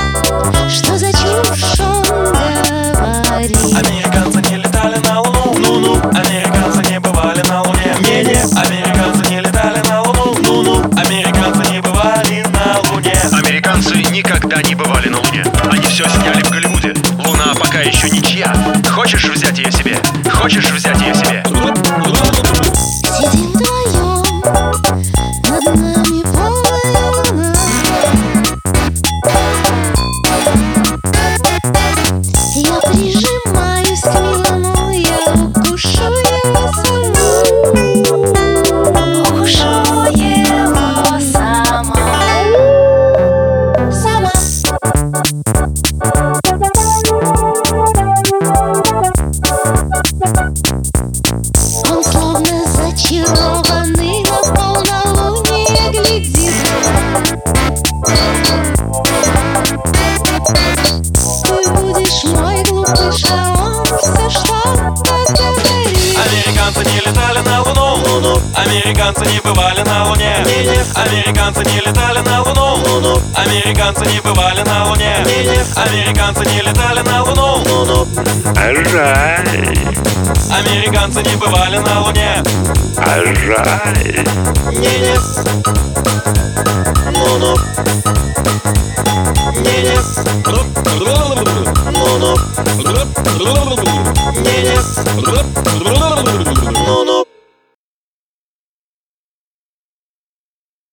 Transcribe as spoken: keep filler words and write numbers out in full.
Что за чушь он говорит? Американцы не летали на Луну, ну-ну. Американцы не бывали на Луне, не-не. Американцы не летали на Луну, ну-ну. Американцы не бывали на Луне. Американцы никогда не бывали на Луне. Они все сняли в Голливуде. Луна пока еще ничья. Хочешь взять ее себе? Хочешь взять ее себе? Сидим вдвоем, над нами полная луна. Я прижимаюсь к Милану, я укушу его сама. Укушу его сама. Сама. Он словно зачарованный на полнолуние глядит. Ты будешь мой глупыш, а он все что-то говорит. Американцы не летали на Луну, ну-ну. Американцы не бывали на Луне, не-не. Американцы не летали на Луну, ну-ну. Американцы не бывали на Луне, не-не. Американцы не летали на Луну, ну-ну. А жаль, Американцы не бывали на Луне, а жаль. не-не. Ну-ну. Не-не. Ну-ну. Не-не.